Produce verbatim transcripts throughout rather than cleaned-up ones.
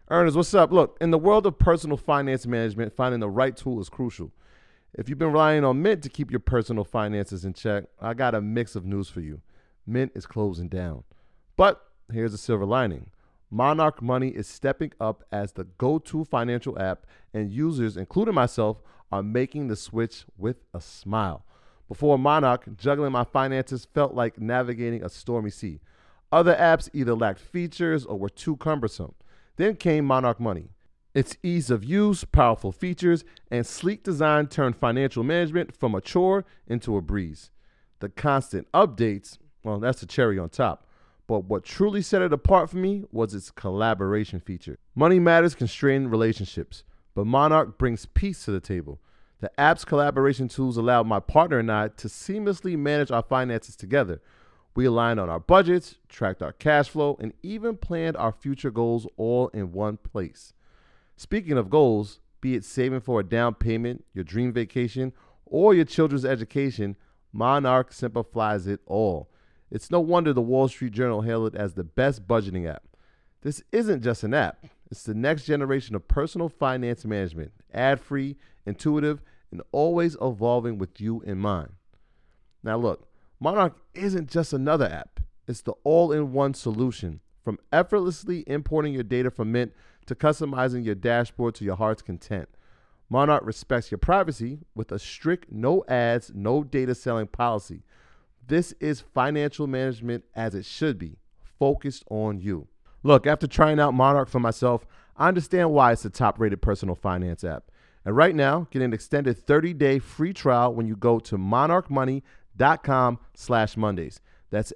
Ernest, what's up? Look, in the world of personal finance management, finding the right tool is crucial. If you've been relying on Mint to keep your personal finances in check, I got a mix of news for you. Mint is closing down. But here's a silver lining. Monarch Money is stepping up as the go-to financial app, and users, including myself, are making the switch with a smile. Before Monarch, juggling my finances felt like navigating a stormy sea. Other apps either lacked features or were too cumbersome. Then came Monarch Money. Its ease of use, powerful features, and sleek design turned financial management from a chore into a breeze. The constant updates, well, that's the cherry on top. But what truly set it apart for me was its collaboration feature. Money matters constrain relationships, but Monarch brings peace to the table. The app's collaboration tools allow my partner and I to seamlessly manage our finances together. We aligned on our budgets, tracked our cash flow, and even planned our future goals all in one place. Speaking of goals, be it saving for a down payment, your dream vacation, or your children's education, Monarch simplifies it all. It's no wonder the Wall Street Journal hailed it as the best budgeting app. This isn't just an app. It's the next generation of personal finance management, ad-free, intuitive, and always evolving with you in mind. Now look, Monarch isn't just another app. It's the all-in-one solution. From effortlessly importing your data from Mint to customizing your dashboard to your heart's content. Monarch respects your privacy with a strict no ads, no data selling policy. This is financial management as it should be, focused on you. Look, after trying out Monarch for myself, I understand why it's the top-rated personal finance app. And right now, get an extended thirty-day free trial when you go to monarchmoney.com slash Mondays. That's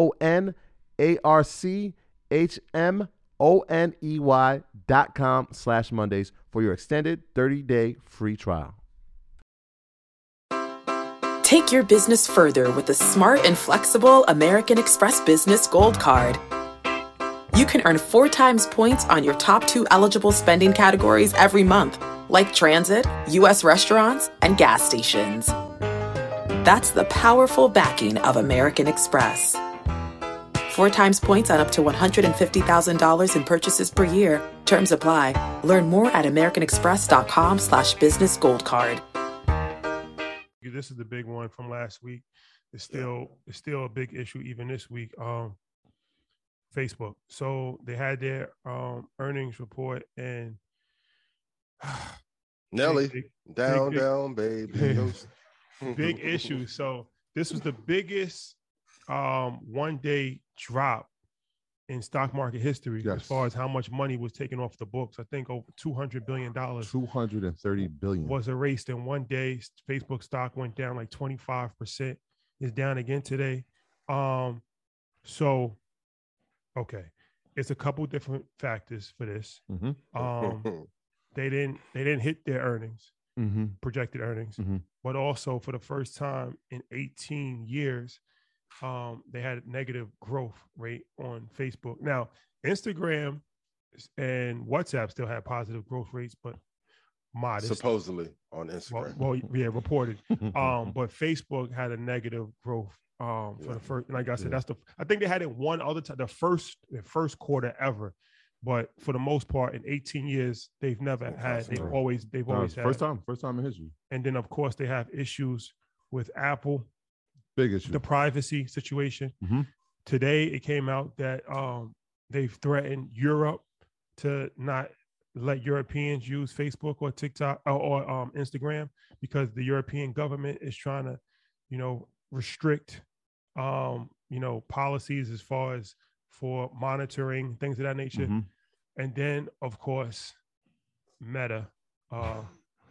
M-O-N-A-R-C-H-M-O-N-E-Y dot com slash Mondays for your extended thirty-day free trial. Take your business further with the smart and flexible American Express Business Gold Card. You can earn four times points on your top two eligible spending categories every month, like transit, U S restaurants, and gas stations. That's the powerful backing of American Express. Four times points on up to one hundred fifty thousand dollars in purchases per year. Terms apply. Learn more at americanexpress.com slash business gold card. This is the big one from last week. It's still it's still a big issue even this week. Um, Facebook. So they had their um, earnings report and Nelly big, down, big, down, baby. Big issue. So this was the biggest um, one day drop in stock market history yes. as far as how much money was taken off the books. I think over two hundred billion dollars. two hundred thirty billion dollars. Was erased in one day. Facebook stock went down like twenty-five percent. It's down again today. Um, so, okay. It's a couple different factors for this. Mm-hmm. Um, they didn't they didn't hit their earnings, mm-hmm. projected earnings, mm-hmm. but also for the first time in eighteen years, Um, they had a negative growth rate on Facebook. Now, Instagram and WhatsApp still had positive growth rates, but modest. Supposedly on Instagram. Well, well yeah, reported. um, but Facebook had a negative growth um, for yeah. the first. Like I said, yeah. that's the. I think they had it one other time, the first, the first quarter ever. But for the most part, in eighteen years, they've never oh, had. They've right. always. They've no, always had. First time. First time in history. And then, of course, they have issues with Apple. Big issue. The privacy situation. Mm-hmm. Today, it came out that um, they've threatened Europe to not let Europeans use Facebook or TikTok or, or um, Instagram because the European government is trying to, you know, restrict, um, you know, policies as far as for monitoring things of that nature. Mm-hmm. And then, of course, Meta, uh,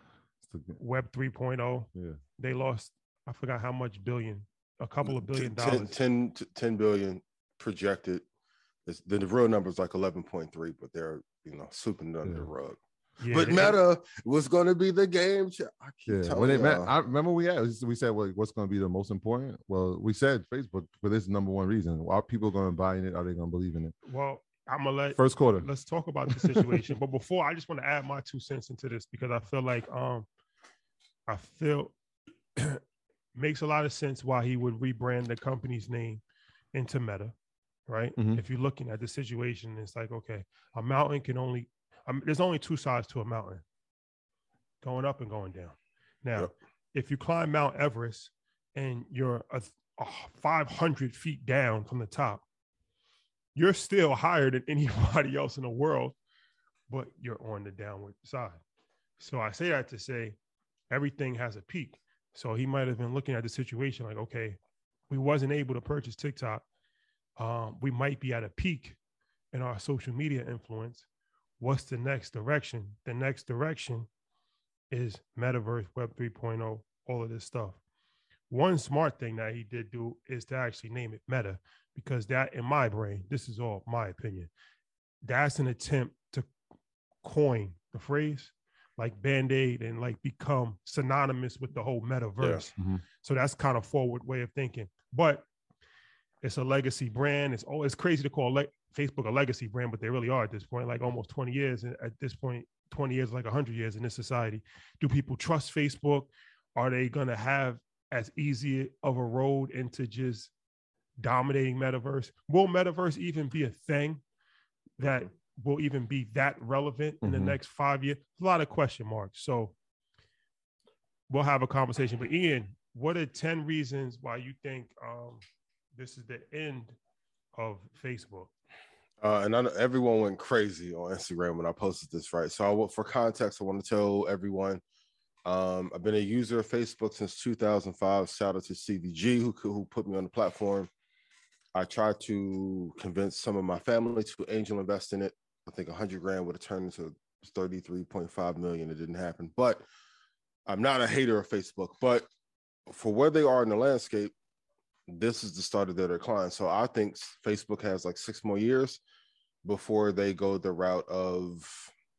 Web three point oh. Yeah. They lost, I forgot how much billion. A couple of billion ten, dollars. ten, ten billion projected. It's, the, the real number is like eleven point three, but they're, you know, sweeping it under yeah. the rug. Yeah, but Meta was going to be the game. I keep yeah. When it met, I remember we had, we said, well, what's going to be the most important? Well, we said Facebook for this number one reason. Are people going to buy in it? Are they going to believe in it? Well, I'm going to let first quarter. Let's talk about the situation. But before, I just want to add my two cents into this because I feel like um, I feel makes a lot of sense why he would rebrand the company's name into Meta, right? Mm-hmm. If you're looking at the situation, it's like, okay, a mountain can only I mean, there's only two sides to a mountain, going up and going down. Now, yep. if you climb Mount Everest and you're a, a five hundred feet down from the top, you're still higher than anybody else in the world, but you're on the downward side. So I say that to say everything has a peak. So he might have been looking at the situation like, okay, we wasn't able to purchase TikTok. Um, we might be at a peak in our social media influence. What's the next direction? The next direction is metaverse, Web three point oh, all of this stuff. One smart thing that he did do is to actually name it Meta, because that, in my brain, this is all my opinion, that's an attempt to coin the phrase like Band-Aid and like become synonymous with the whole metaverse. Yeah. Mm-hmm. So that's kind of forward way of thinking. But it's a legacy brand. It's oh, it's crazy to call le- Facebook a legacy brand, but they really are at this point, like almost twenty years. And at this point, twenty years, like one hundred years in this society. Do people trust Facebook? Are they going to have as easy of a road into just dominating metaverse? Will metaverse even be a thing that will even be that relevant in mm-hmm. the next five years? A lot of question marks. So we'll have a conversation. But Ian, what are ten reasons why you think um, this is the end of Facebook? Uh, and I know everyone went crazy on Instagram when I posted this, right? So I, for context, I want to tell everyone, um, I've been a user of Facebook since two thousand five. Shout out to C V G who, who put me on the platform. I tried to convince some of my family to angel invest in it. I think one hundred grand would have turned into thirty-three point five million. It didn't happen. But I'm not a hater of Facebook. But for where they are in the landscape, this is the start of their decline. So I think Facebook has like six more years before they go the route of,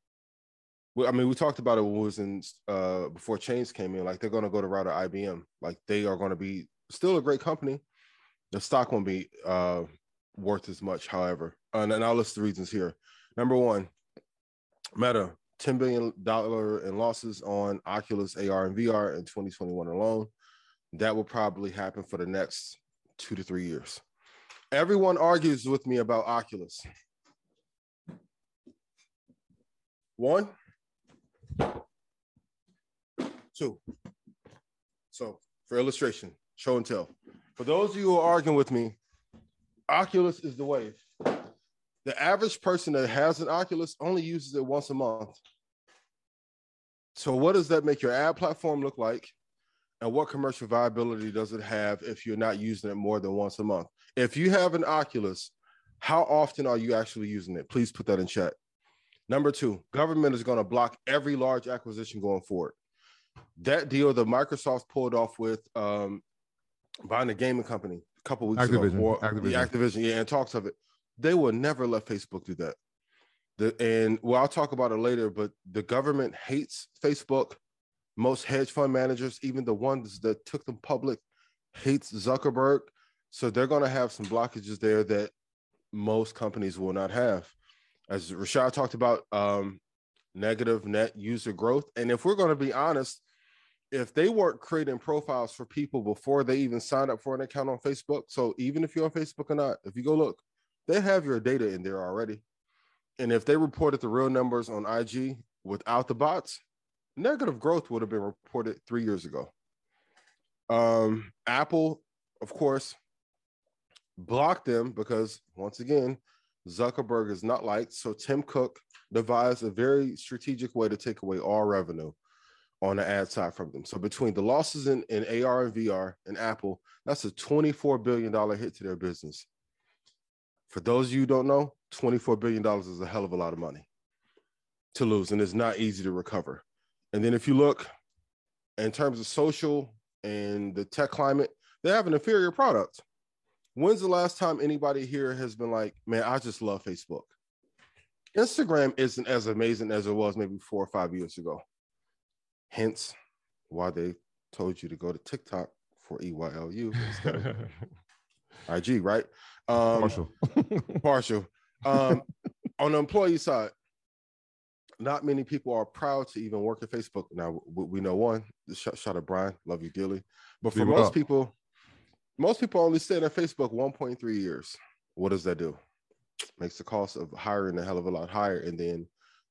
well, I mean, we talked about it when we was in, uh, before Chains came in, like they're going to go the route of I B M. Like they are going to be still a great company. The stock won't be uh, worth as much, however. And, and I'll list the reasons here. Number one, Meta, ten billion dollars in losses on Oculus A R and V R in twenty twenty-one alone. That will probably happen for the next two to three years. Everyone argues with me about Oculus. One, two. So for illustration, show and tell. For those of you who are arguing with me, Oculus is the wave. The average person that has an Oculus only uses it once a month. So what does that make your ad platform look like? And what commercial viability does it have if you're not using it more than once a month? If you have an Oculus, how often are you actually using it? Please put that in chat. Number two, government is going to block every large acquisition going forward. That deal that Microsoft pulled off with um, buying a gaming company a couple weeks Activision, ago, or Activision. The Activision, yeah, and talks of it, they will never let Facebook do that. The, and well, I'll talk about it later, but the government hates Facebook. Most hedge fund managers, even the ones that took them public, hates Zuckerberg. So they're going to have some blockages there that most companies will not have. As Rashad talked about, um, negative net user growth. And if we're going to be honest, if they weren't creating profiles for people before they even signed up for an account on Facebook, so even if you're on Facebook or not, if you go look, they have your data in there already. And if they reported the real numbers on I G without the bots, negative growth would have been reported three years ago. Um, Apple, of course, blocked them because, once again, Zuckerberg is not liked. So Tim Cook devised a very strategic way to take away all revenue on the ad side from them. So between the losses in, in A R and V R and Apple, that's a twenty-four billion dollars hit to their business. For those of you who don't know, twenty-four billion dollars is a hell of a lot of money to lose, and it's not easy to recover. And then if you look in terms of social and the tech climate, they have an inferior product. When's the last time anybody here has been like, man, I just love Facebook? Instagram isn't as amazing as it was maybe four or five years ago. Hence why they told you to go to TikTok for E Y L U instead of I G, right? Um, partial. partial. Um, on the employee side, not many people are proud to even work at Facebook. Now, we know one, shout, shout out Brian, love you dearly. But for Leave most people, most people only stay at Facebook one point three years. What does that do? Makes the cost of hiring a hell of a lot higher. And then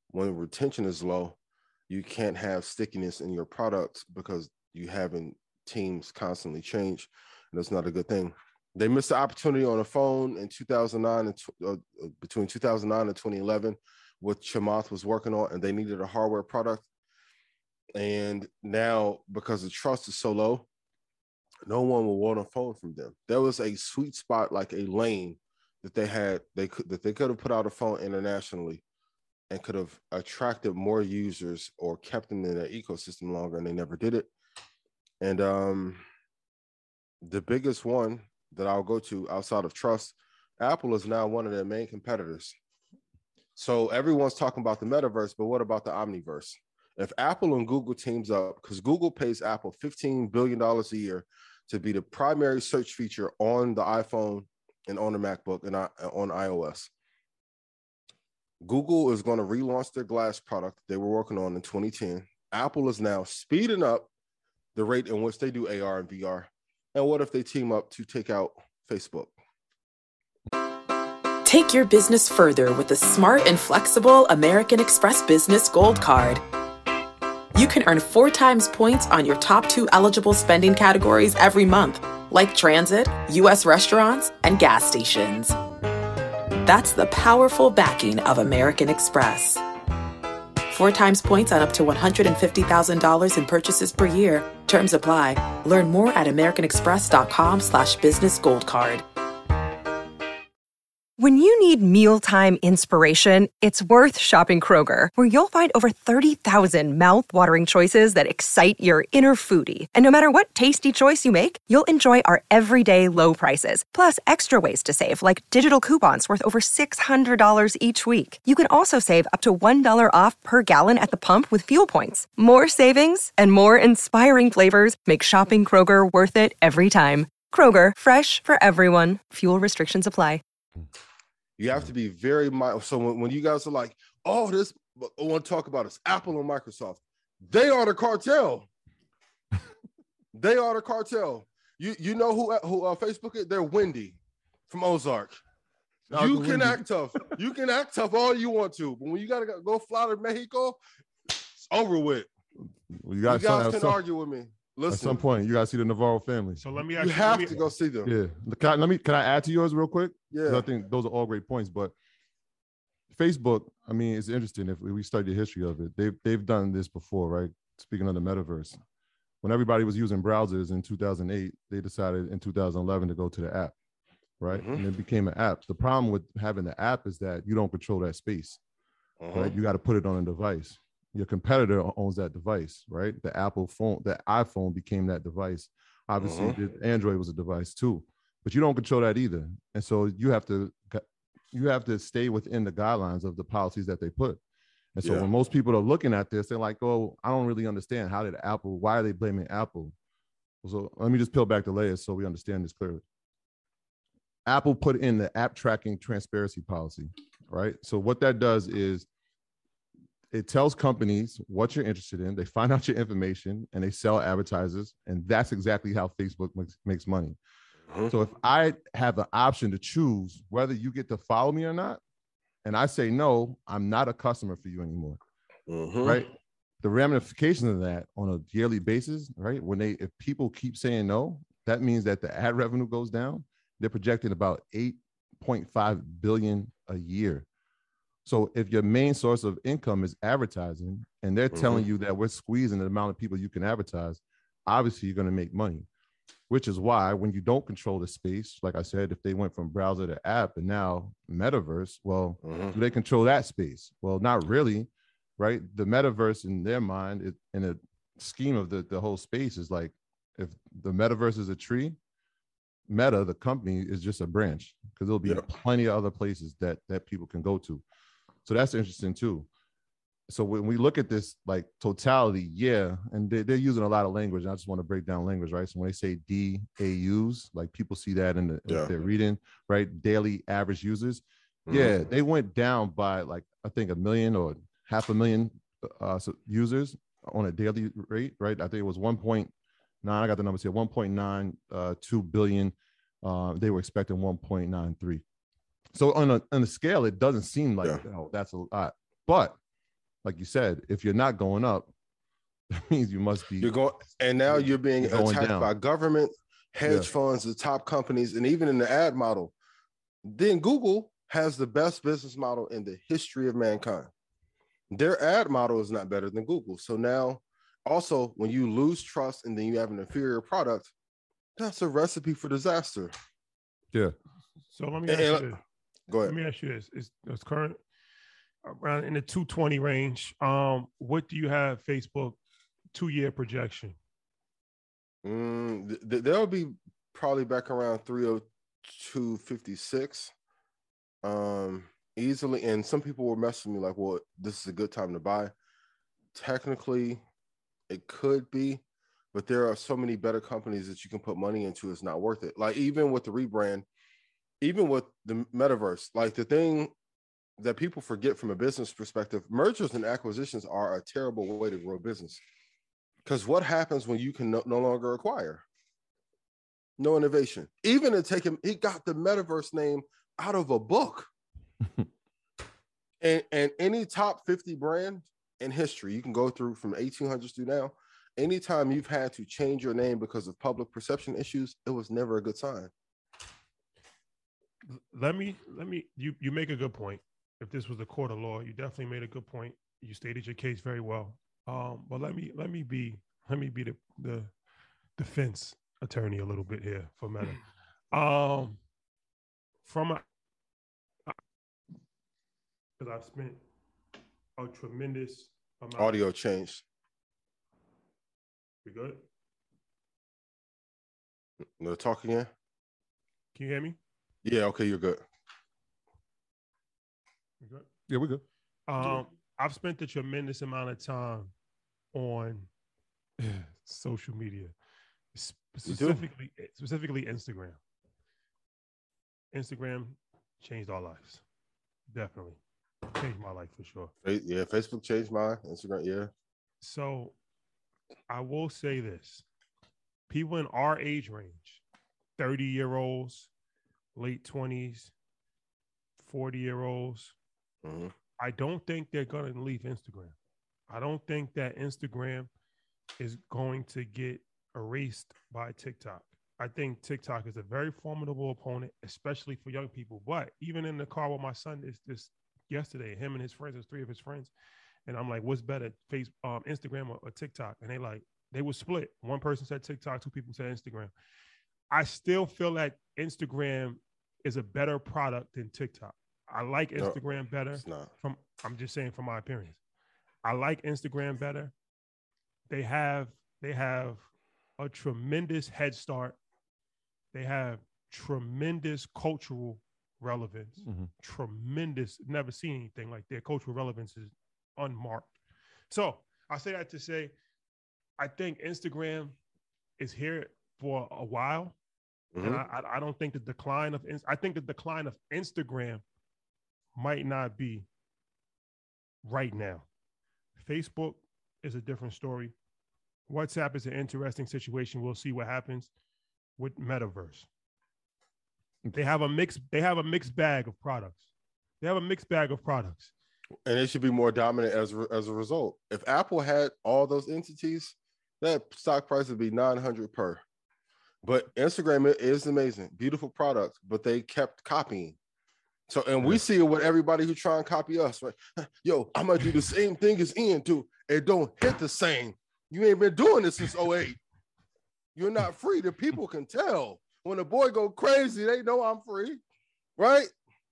when retention is low, you can't have stickiness in your products because you having teams constantly change, and that's not a good thing. They missed the opportunity on a phone in two thousand nine and uh, between two thousand nine and twenty eleven, what Chamath was working on, and they needed a hardware product. And now, because the trust is so low, no one will want a phone from them. There was a sweet spot, like a lane that they had, they could that they could have put out a phone internationally and could have attracted more users or kept them in their ecosystem longer, and they never did it. And um, the biggest one that I'll go to outside of trust, Apple is now one of their main competitors. So everyone's talking about the metaverse, but what about the omniverse? If Apple and Google teams up, because Google pays Apple fifteen billion dollars a year to be the primary search feature on the iPhone and on the MacBook and on iOS. Google is going to relaunch their Glass product they were working on in twenty ten. Apple is now speeding up the rate in which they do A R and V R. And what if they team up to take out Facebook? Take your business further with the smart and flexible American Express Business Gold Card. You can earn four times points on your top two eligible spending categories every month, like transit, U S restaurants, and gas stations. That's the powerful backing of American Express. Four times points on up to one hundred fifty thousand dollars in purchases per year. Terms apply. Learn more at americanexpress.com slash business gold card. When you need mealtime inspiration, it's worth shopping Kroger, where you'll find over thirty thousand mouth-watering choices that excite your inner foodie. And no matter what tasty choice you make, you'll enjoy our everyday low prices, plus extra ways to save, like digital coupons worth over six hundred dollars each week. You can also save up to one dollar off per gallon at the pump with fuel points. More savings and more inspiring flavors make shopping Kroger worth it every time. Kroger, fresh for everyone. Fuel restrictions apply. You have to be very mindful. So when, when you guys are like, oh, this, I want to talk about is Apple and Microsoft. They are the cartel. They are the cartel. You you know who who uh, Facebook is? They're Wendy from Ozark. You can Wendy. act tough. You can act tough all you want to, but when you gotta go fly to Mexico, it's over with. Well, you, you guys can some, argue with me. Listen, at some point, you guys see the Navarro family. So let me. You actually, have me, to go see them. Yeah. Can I, let me. Can I add to yours real quick? Yeah. I think those are all great points. But Facebook, I mean, it's interesting if we study the history of it. They've they've done this before, right? Speaking of the metaverse, when everybody was using browsers in two thousand eight, they decided in two thousand eleven to go to the app, right? Mm-hmm. And it became an app. The problem with having the app is that you don't control that space, uh-huh. right? You got to put it on a device. Your competitor owns that device, right? The Apple phone, the iPhone became that device. Obviously, uh-huh. the Android was a device too, but you don't control that either. And so you have to you have to stay within the guidelines of the policies that they put. And so yeah. when most people are looking at this, they're like, oh, I don't really understand. How did Apple, why are they blaming Apple? So let me just peel back the layers so we understand this clearly. Apple put in the app tracking transparency policy, right? So what that does is it tells companies what you're interested in. They find out your information and they sell advertisers. And that's exactly how Facebook makes, makes money. Mm-hmm. So if I have an option to choose whether you get to follow me or not, and I say, no, I'm not a customer for you anymore, mm-hmm. right? The ramifications of that on a yearly basis, right? When they, if people keep saying no, that means that the ad revenue goes down. They're projecting about eight point five billion a year. So if your main source of income is advertising and they're mm-hmm. telling you that we're squeezing the amount of people you can advertise, obviously you're going to make money, which is why when you don't control the space, like I said, if they went from browser to app and now metaverse, well, mm-hmm. do they control that space? Well, not really, right? The metaverse in their mind, it, in a scheme of the, the whole space is like, if the metaverse is a tree, Meta, the company, is just a branch because there'll be yeah. plenty of other places that that people can go to. So that's interesting too. So when we look at this like totality, yeah, and they, they're using a lot of language. And I just want to break down language, right? So when they say D A Us, like people see that in the yeah. if they're reading, right? Daily average users. Mm-hmm. Yeah, they went down by like, I think a million or half a million uh, users on a daily rate, right? I think it was one point nine. I got the numbers here, one point nine two billion. Uh, they were expecting one point nine three. So on a, on a scale, it doesn't seem like, yeah. oh, that's a lot. But like you said, if you're not going up, that means you must be. You're going, and now you're being you're going attacked down. by government, hedge Yeah. funds, the top companies, and even in the ad model. Then Google has the best business model in the history of mankind. Their ad model is not better than Google. So now, also, when you lose trust and then you have an inferior product, that's a recipe for disaster. Yeah. So let me ask And- you and- this. Go Let ahead. me ask you this: Is it's current around in the two twenty range? Um, what do you have Facebook two year projection? Mm, th- th- they'll be probably back around three oh two fifty-six um, easily. And some people were messaging me like, well, this is a good time to buy. Technically, it could be, but there are so many better companies that you can put money into. It's not worth it. Like even with the rebrand, even with the metaverse, like the thing that people forget from a business perspective, mergers and acquisitions are a terrible way to grow business. Because what happens when you can no, no longer acquire? No innovation. Even to take him, he got the metaverse name out of a book. and, and any top fifty brand in history, you can go through from eighteen hundreds to now. Anytime you've had to change your name because of public perception issues, it was never a good sign. Let me let me you you make a good point. If this was a court of law, you definitely made a good point. You stated your case very well. Um, but let me let me be let me be the the defense attorney a little bit here for Meta. Um, from a because I've spent a tremendous amount. Audio changed. We good? No talk again? Can you hear me? Yeah, okay, you're good. We good? Yeah, we're good. Um, I've spent a tremendous amount of time on social media, sp- You do? specifically specifically Instagram. Instagram changed our lives. Definitely changed my life for sure. Fa- Yeah, Facebook changed mine. Instagram, yeah. So I will say this: people in our age range, thirty year olds, late twenties, forty year olds, Mhm. I don't think they're going to leave Instagram. I don't think that Instagram is going to get erased by TikTok. I think TikTok is a very formidable opponent, especially for young people. But even in the car with my son this this yesterday, him and his friends, there's three of his friends, and I'm like, "What's better, face um, Instagram or, or TikTok?" And they like they were split. One person said TikTok, two people said Instagram. I still feel like Instagram is a better product than TikTok. I like No, Instagram better. It's not. From I'm just saying from my appearance. I like Instagram better. They have they have a tremendous head start. They have tremendous cultural relevance. Mhm. Tremendous. Never seen anything like their cultural relevance is unmarked. So I say that to say, I think Instagram is here for a while, Mhm. and I, I I don't think the decline of Ins- I think the decline of Instagram might not be right now. Facebook is a different story. WhatsApp is an interesting situation. We'll see what happens with Metaverse. They have a mixed they have a mixed bag of products. They have a mixed bag of products. And it should be more dominant as, re- as a result. If Apple had all those entities, that stock price would be nine hundred per. But Instagram is amazing, beautiful product, but they kept copying. So, and we Yeah. see it with everybody who try and copy us, right? Yo, I'm gonna do the same thing as Ian do. It don't hit the same. You ain't been doing this since oh eight. You're not free. The people can tell. When a boy go crazy, they know I'm free, right?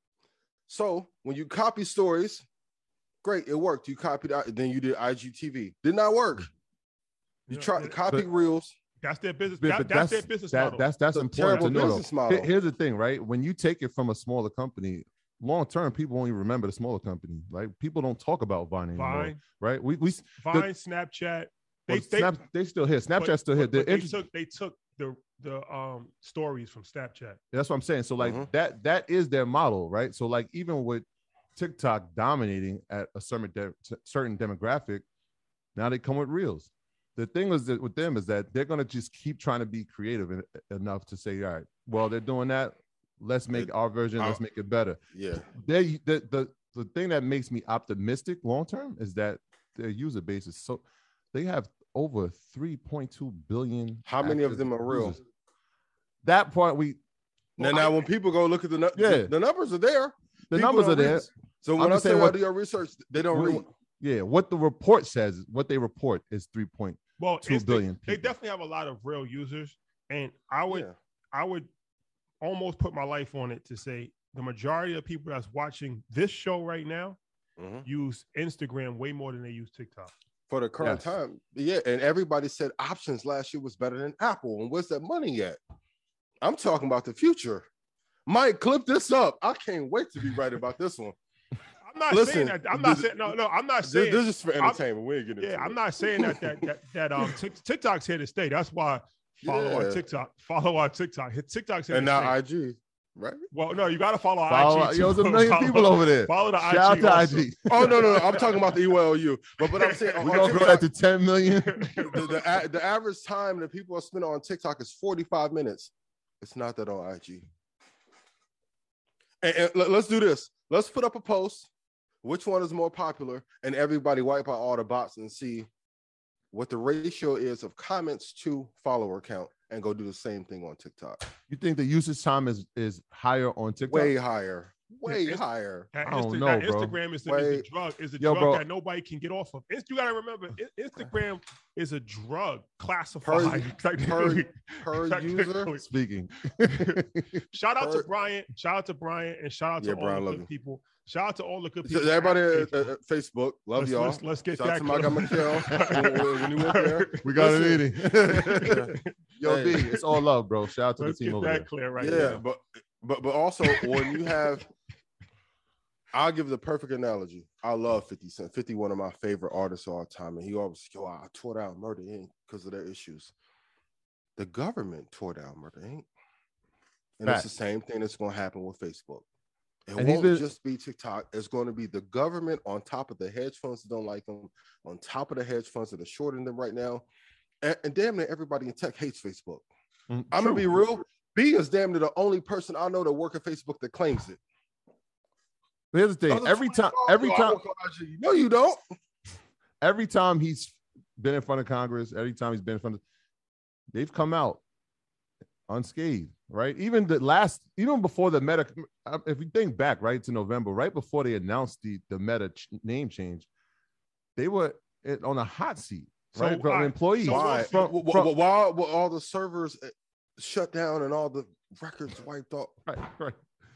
So when you copy stories, great, it worked. You copied out, then you did I G T V. Did not work. You You know, try to it- copy but- reels. That's their business. But, that- but that's, that's their business that, model. that's that's It's a important to terrible know. though. business model. Here- Here's the thing, right? When you take it from a smaller company, long term, people won't even remember the smaller company. Right? People don't talk about Vine anymore. Vine, Right? We we Vine, Snapchat. They, well, they, Snap, they still here. Snapchat's but- still here. but- The but they inter- took they took the the um stories from Snapchat. That's what I'm saying. So like Mhm. that that is their model, right? So like even with TikTok dominating at a certain de- certain demographic, now they come with reels. The thing is that with them is that they're gonna just keep trying to be creative en- enough to say, all right, well they're doing that. Let's make It- our version. Let's our- make it better. Yeah. They the the the thing that makes me optimistic long term is that their user base is so they have over three point two billion. How many of them are real? Users. That part we now, now when people go look at the, yeah. the the numbers are there. The People numbers are there. Read. So when I'm I say what, I do your research, they don't what, read. Yeah, what the report says, what they report is three point well, two billion. They, they definitely have a lot of real users, and I would Yeah. I would almost put my life on it to say the majority of people that's watching this show right now Mm-hmm. use Instagram way more than they use TikTok. For the current Yes. time. Yeah. And everybody said options last year was better than Apple. And where's that money at? I'm talking about the future. Mike, clip this up. I can't wait to be right about this one. I'm not Listen, saying that. I'm not this- saying no, no. I'm not This, saying. this is for entertainment. We ain't getting yeah, into I'm it. not saying that that that, that um Tik- TikTok's here to stay. That's why follow Yeah. our TikTok. Follow our TikTok. Hit TikTok's here And to now stay. I G, right? Well, no, you got to follow our Follow, I G. yo, too. there's a million Follow- people over there. Follow the Shout I G. out to also. I G. Oh no, no, no. I'm talking about the U L U. But but I'm saying We're on gonna grow TikTok, that to ten million. the, the, a- the average time that people are spending on TikTok is forty-five minutes. It's not that on I G. And, and let- let's do this. Let's put up a post. Which one is more popular? And everybody wipe out all the bots and see what the ratio is of comments to follower count, and go do the same thing on TikTok. You think the usage time is is higher on TikTok? Way higher. Way It's- higher. That I don't Insta- know, that bro. Instagram is the, is Wait. the drug. Is a Yo, drug bro. that nobody can get off of. It's, you got to remember, I- Instagram is a drug classified. Per technically. user. Technically. Speaking. Shout out to per- Brian. Shout out to Brian, and shout out to Yeah, all Brian, the love good you. people. Shout out to all the good So people. everybody at at, Facebook. at Facebook, love Let's- y'all. let's- let's get Shout out that to my guy clear. Mikhail when, when- when he went there. We got a Listen. meeting. Yo, Hey. B, it's all love, bro. Shout out to Let's the team get over that there. clear right Yeah, now. but but but also when you have, I'll give the perfect analogy. I love fifty Cent. fifty, one of my favorite artists of all time, and he always yo, I tore down Murder Incorporated because of their issues. The government tore down Murder Incorporated, and Facts. it's the same thing that's going to happen with Facebook. It And he's won't been- just be TikTok. It's going to be the government on top of the hedge funds that don't like them, on top of the hedge funds that are shorting them right now. And, and damn near everybody in tech hates Facebook. Mm, I'm true. gonna be real. B is damn near the only person I know that work at Facebook that claims it. But here's the thing. Other Every time, twenty-four, every yo, I time, work on I G. No, you don't. every time he's been in front of Congress, every time he's been in front of, they've come out unscathed, right? Even the last, even before the Meta, if you think back, right, to November, right before they announced the the Meta ch- name change, they were it, on a hot seat, right? So, From all right, employees. so Why? From, Wh- wh- from- wh- Why were all the servers uh, shut down and all the records wiped off? right, right.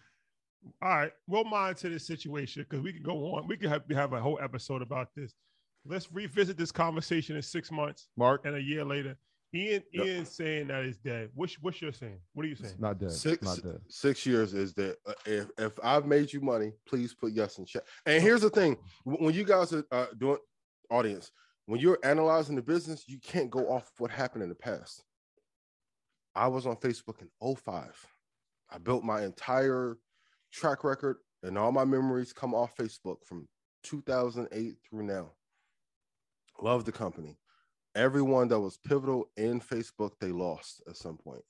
All right, we'll monitor this situation because we can go on. We can have, have a whole episode about this. Let's revisit this conversation in six months Mark, and a year later. Ian, Yep. Ian's saying that it's dead. What's what's your saying? What are you saying? it's not dead. Six not dead. six years is that uh, if if I've made you money, please put yes in chat. And here's the thing: Wh- when you guys are uh, doing audience, when you're analyzing the business, you can't go off what happened in the past. I was on Facebook in oh five. I built my entire track record, and all my memories come off Facebook from two thousand eight through now. Love the company. Everyone that was pivotal in Facebook, they lost at some point.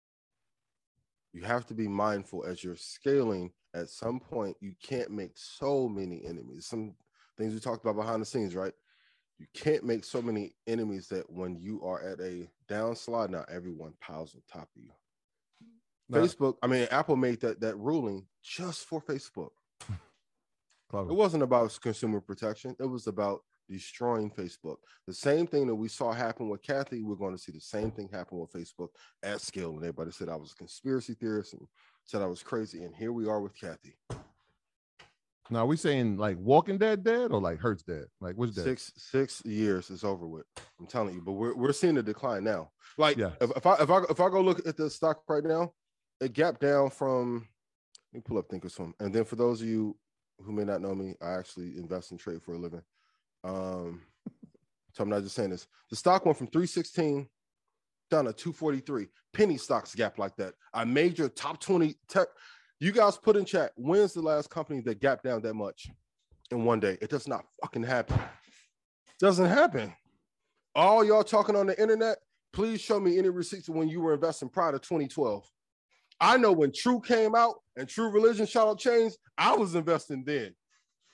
You have to be mindful as you're scaling. At some point, you can't make so many enemies. Some things we talked about behind the scenes, right? You can't make so many enemies that when you are at a downslide, now everyone piles on top of you. Nah. Facebook, I mean, Apple made that that ruling just for Facebook. Clever. It wasn't about consumer protection. It was about destroying Facebook. The same thing that we saw happen with Kathy, we're going to see the same thing happen with Facebook at scale. And everybody said I was a conspiracy theorist and said I was crazy. And here we are with Kathy. Now, are we saying like Walking Dead dead or like Hurts dead? Like which dead? Six six years is over with. I'm telling you, but we're we're seeing a decline now. Like Yeah. if, if I if I if I go look at the stock right now, it gapped down from. Let me pull up Thinkorswim. And then for those of you who may not know me, I actually invest and trade for a living. Um, so I'm not just saying this. The stock went from three sixteen down to two forty-three. Penny stocks gap like that. A major top twenty tech. You guys put in chat, when's the last company that gapped down that much in one day? It does not fucking happen. Doesn't happen. All y'all talking on the internet, please show me any receipts of when you were investing prior to twenty twelve. I know when True came out and True Religion shot up chains, I was investing then.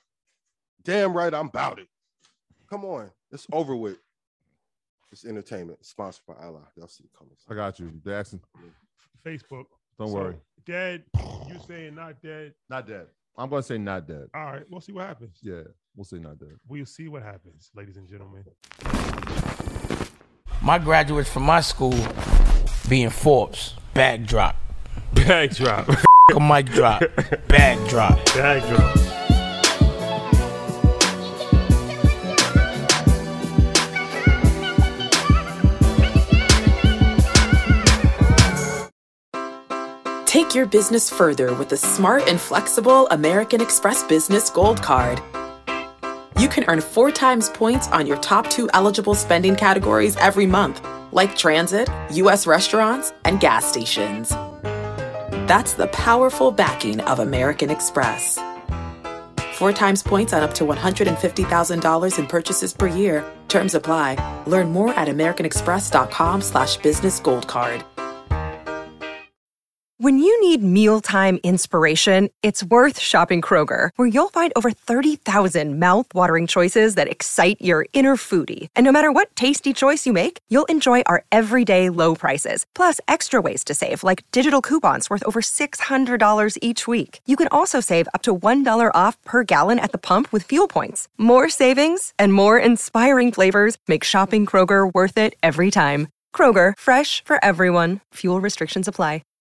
Damn right, I'm about it. Come on, it's over with. It's entertainment, sponsored by Ally. Y'all see the colors. I got you, Jackson. Facebook. Don't So, worry. Dead. You saying not dead? Not dead. I'm gonna say not dead. All right, we'll see what happens. Yeah, we'll say not dead. We'll see what happens, ladies and gentlemen. My graduates from my school being Forbes, bag drop. Bag drop. A mic drop, bag drop. Bag drop. Take your business further with the smart and flexible American Express Business Gold Card. You can earn four times points on your top two eligible spending categories every month, like transit, U S restaurants, and gas stations. That's the powerful backing of American Express. Four times points on up to one hundred fifty thousand dollars in purchases per year. Terms apply. Learn more at americanexpress.com slash business gold card. When you need mealtime inspiration, it's worth shopping Kroger, where you'll find over thirty thousand mouth-watering choices that excite your inner foodie. And no matter what tasty choice you make, you'll enjoy our everyday low prices, plus extra ways to save, like digital coupons worth over six hundred dollars each week. You can also save up to one dollar off per gallon at the pump with fuel points. More savings and more inspiring flavors make shopping Kroger worth it every time. Kroger, fresh for everyone. Fuel restrictions apply.